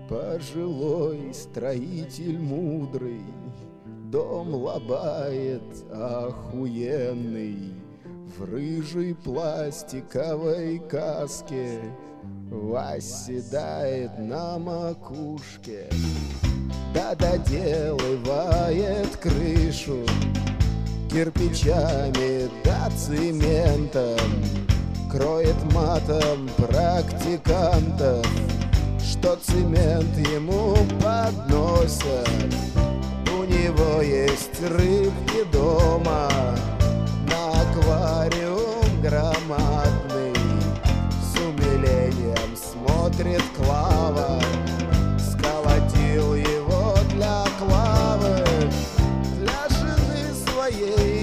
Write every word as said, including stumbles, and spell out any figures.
Пожилой строитель мудрый дом лобает охуенный, в рыжей пластиковой каске восседает на макушке, да доделывает крышу кирпичами да цементом, кроет матом практикантов, что цемент ему подносят. У него есть рыбки дома, на аквариум громадный, с умилением смотрит Клава, сколотил его для Клавы, для жены своей